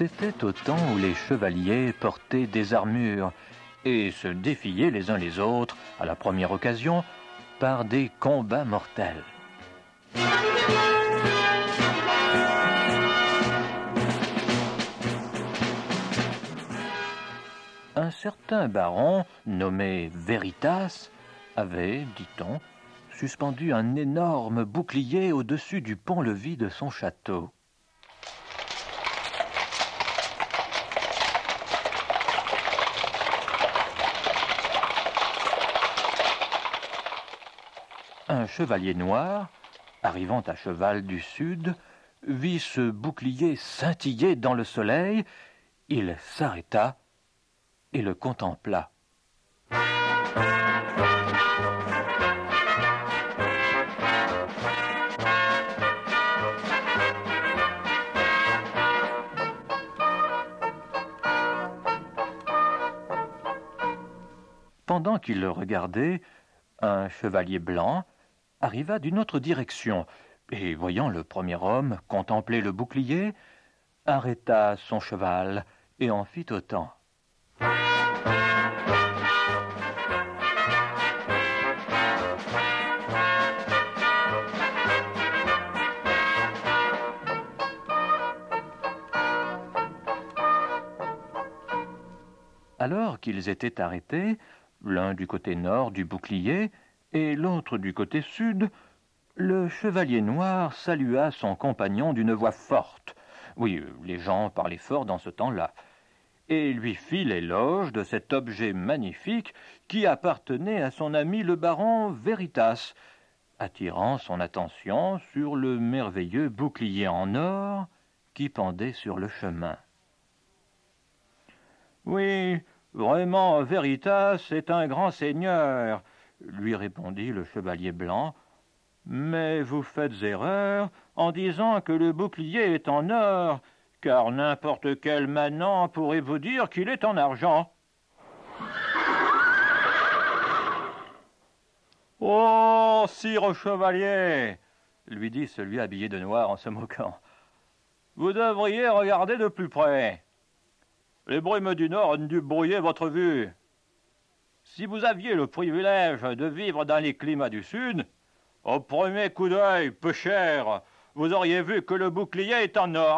C'était au temps où les chevaliers portaient des armures et se défiaient les uns les autres, à la première occasion, par des combats mortels. Un certain baron, nommé Veritas, avait, dit-on, suspendu un énorme bouclier au-dessus du pont-levis de son château. Un chevalier noir, arrivant à cheval du sud, vit ce bouclier scintiller dans le soleil. Il s'arrêta et le contempla. Pendant qu'il le regardait, un chevalier blanc arriva d'une autre direction et, voyant le premier homme contempler le bouclier, arrêta son cheval et en fit autant. Alors qu'ils étaient arrêtés, l'un du côté nord du bouclier et l'autre du côté sud, le chevalier noir salua son compagnon d'une voix forte. Oui, les gens parlaient fort dans ce temps-là. Et lui fit l'éloge de cet objet magnifique qui appartenait à son ami le baron Veritas, attirant son attention sur le merveilleux bouclier en or qui pendait sur le chemin. « Oui, vraiment, Veritas est un grand seigneur, » lui répondit le chevalier blanc, « mais vous faites erreur en disant que le bouclier est en or, car n'importe quel manant pourrait vous dire qu'il est en argent. »« Oh, sire chevalier !» lui dit celui habillé de noir en se moquant. « Vous devriez regarder de plus près. Les brumes du nord ont dû brouiller votre vue. Si vous aviez le privilège de vivre dans les climats du sud, au premier coup d'œil, peu cher, vous auriez vu que le bouclier est en or. »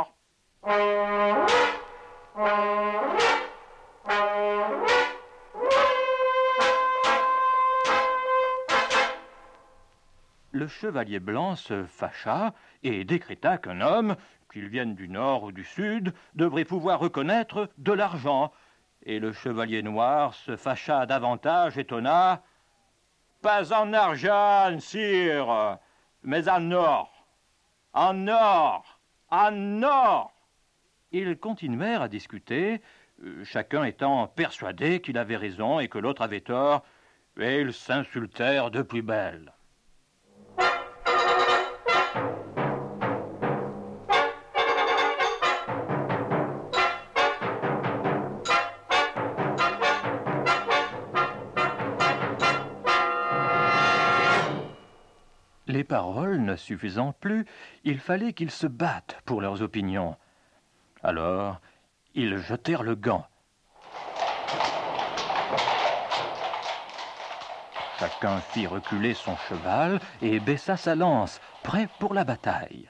Le chevalier blanc se fâcha et décréta qu'un homme, qu'il vienne du nord ou du sud, devrait pouvoir reconnaître de l'argent. Et le chevalier noir se fâcha davantage, étonna. « Pas en argent, sire, mais en or. En or, en or !» Ils continuèrent à discuter, chacun étant persuadé qu'il avait raison et que l'autre avait tort, et ils s'insultèrent de plus belle. Les paroles ne suffisant plus, il fallait qu'ils se battent pour leurs opinions. Alors, ils jetèrent le gant. Chacun fit reculer son cheval et baissa sa lance, prêt pour la bataille.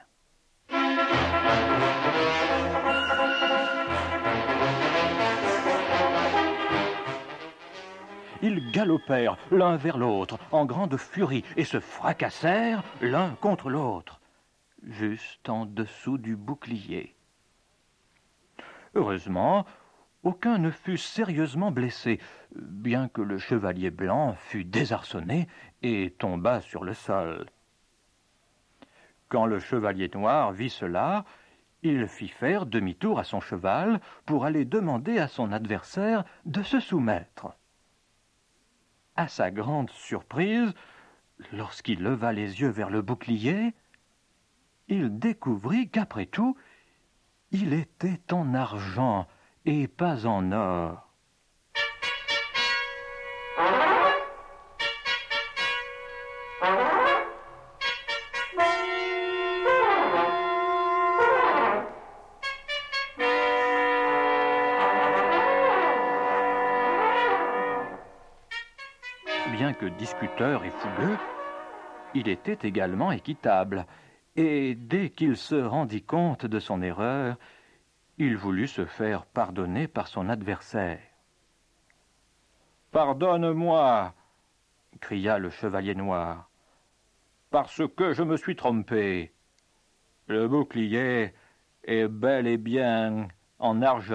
Ils galopèrent l'un vers l'autre en grande furie et se fracassèrent l'un contre l'autre, juste en dessous du bouclier. Heureusement, aucun ne fut sérieusement blessé, bien que le chevalier blanc fût désarçonné et tomba sur le sol. Quand le chevalier noir vit cela, il fit faire demi-tour à son cheval pour aller demander à son adversaire de se soumettre. À sa grande surprise, lorsqu'il leva les yeux vers le bouclier, il découvrit qu'après tout, il était en argent et pas en or. bien que discuteur et fougueux, il était également équitable, et dès qu'il se rendit compte de son erreur, il voulut se faire pardonner par son adversaire. « Pardonne-moi » cria le chevalier noir, « parce que je me suis trompé. Le bouclier est bel et bien en argent. »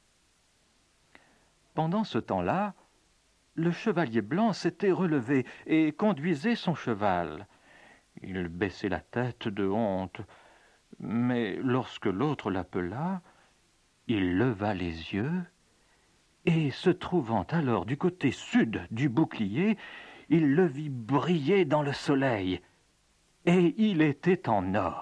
Pendant ce temps-là, le chevalier blanc s'était relevé et conduisait son cheval. Il baissait la tête de honte, mais lorsque l'autre l'appela, il leva les yeux, et se trouvant alors du côté sud du bouclier, il le vit briller dans le soleil, et il était en or.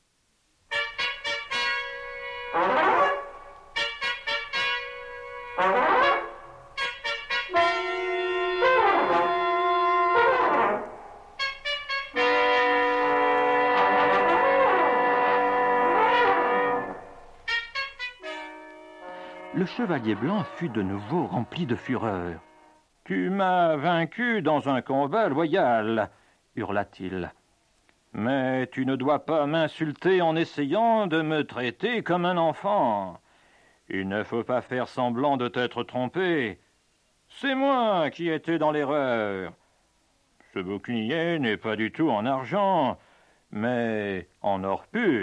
Le chevalier blanc fut de nouveau rempli de fureur. « Tu m'as vaincu dans un combat loyal, » hurla-t-il. « Mais tu ne dois pas m'insulter en essayant de me traiter comme un enfant. Il ne faut pas faire semblant de t'être trompé. C'est moi qui étais dans l'erreur. Ce bouclier n'est pas du tout en argent, mais en or pur. »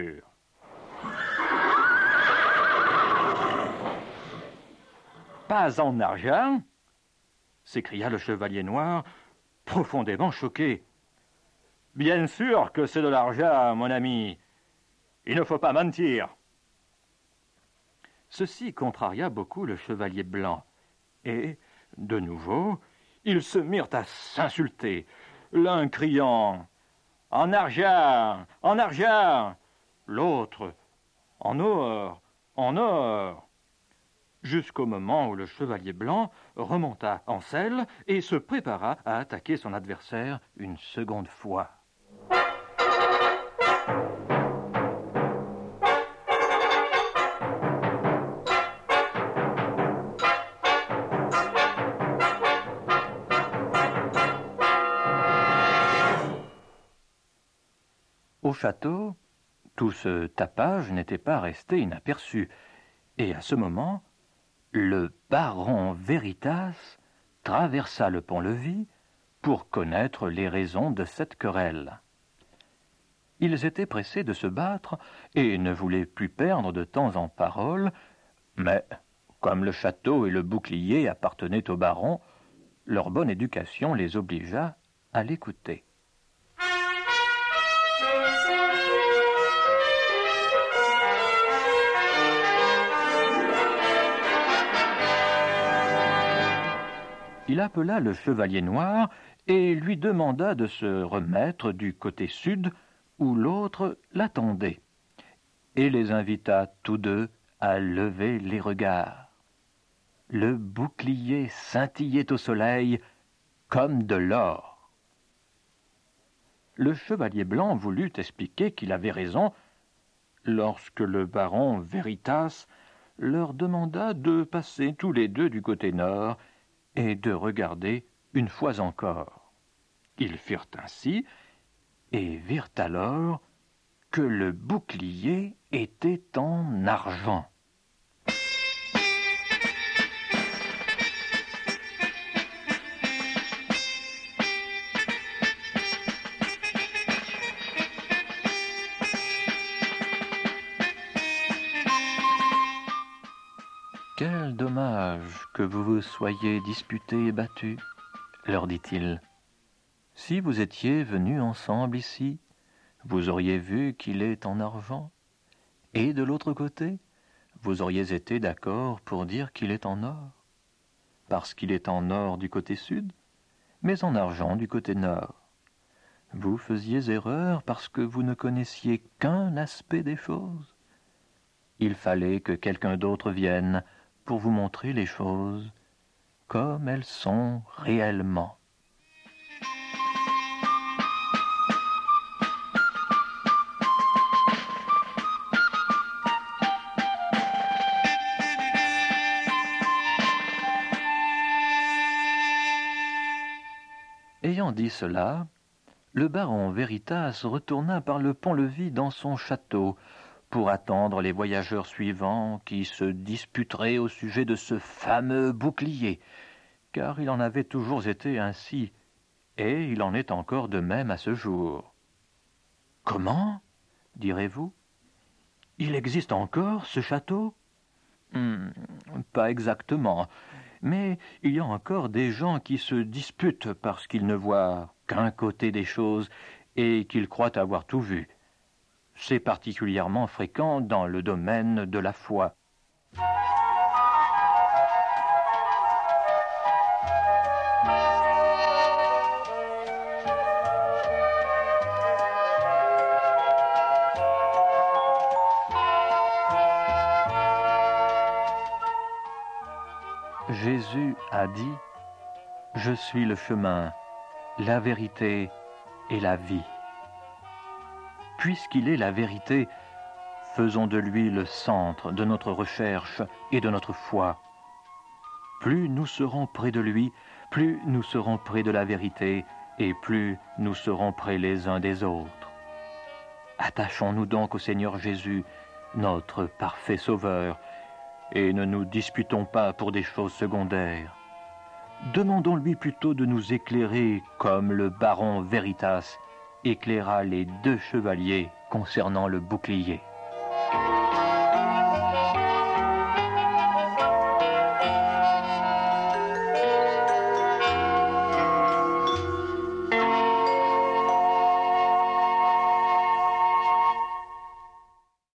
« Pas en argent » s'écria le chevalier noir, profondément choqué. « Bien sûr que c'est de l'argent, mon ami. Il ne faut pas mentir. » Ceci contraria beaucoup le chevalier blanc, et, de nouveau, ils se mirent à s'insulter, l'un criant « En argent, en argent !» l'autre « En or, en or !» jusqu'au moment où le chevalier blanc remonta en selle et se prépara à attaquer son adversaire une seconde fois. Au château, tout ce tapage n'était pas resté inaperçu, et à ce moment, le baron Veritas traversa le pont-levis pour connaître les raisons de cette querelle. Ils étaient pressés de se battre et ne voulaient plus perdre de temps en paroles, mais, comme le château et le bouclier appartenaient au baron, leur bonne éducation les obligea à l'écouter. Il appela le chevalier noir et lui demanda de se remettre du côté sud où l'autre l'attendait, et les invita tous deux à lever les regards. Le bouclier scintillait au soleil comme de l'or. Le chevalier blanc voulut expliquer qu'il avait raison, lorsque le baron Veritas leur demanda de passer tous les deux du côté nord et de regarder une fois encore. Ils firent ainsi, et virent alors que le bouclier était en argent. Quel dommage que vous vous soyez disputés et battus, leur dit-il. Si vous étiez venus ensemble ici, vous auriez vu qu'il est en argent, et de l'autre côté, vous auriez été d'accord pour dire qu'il est en or, parce qu'il est en or du côté sud, mais en argent du côté nord. Vous faisiez erreur parce que vous ne connaissiez qu'un aspect des choses. Il fallait que quelqu'un d'autre vienne pour vous montrer les choses comme elles sont réellement. Ayant dit cela, le baron Veritas retourna par le pont-levis dans son château pour attendre les voyageurs suivants qui se disputeraient au sujet de ce fameux bouclier, car il en avait toujours été ainsi, et il en est encore de même à ce jour. « Comment ? Direz-vous ? Il existe encore, ce château ? Pas exactement, mais il y a encore des gens qui se disputent parce qu'ils ne voient qu'un côté des choses et qu'ils croient avoir tout vu. C'est particulièrement fréquent dans le domaine de la foi. Jésus a dit « Je suis le chemin, la vérité et la vie ». Puisqu'il est la vérité, faisons de lui le centre de notre recherche et de notre foi. Plus nous serons près de lui, plus nous serons près de la vérité et plus nous serons près les uns des autres. Attachons-nous donc au Seigneur Jésus, notre parfait Sauveur, et ne nous disputons pas pour des choses secondaires. Demandons-lui plutôt de nous éclairer comme le baron Veritas éclaira les deux chevaliers concernant le bouclier.